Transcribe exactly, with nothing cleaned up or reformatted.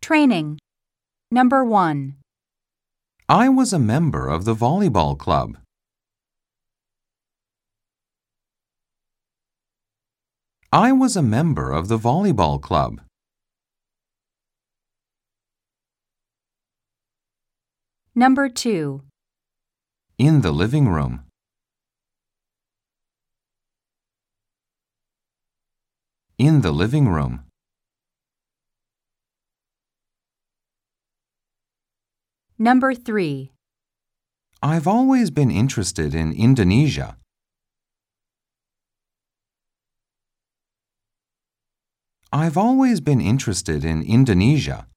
Training. Number one. I was a member of the volleyball club. I was a member of the volleyball club. Number two. In the living room. In the living room. Number three. I've always been interested in Indonesia. I've always been interested in Indonesia.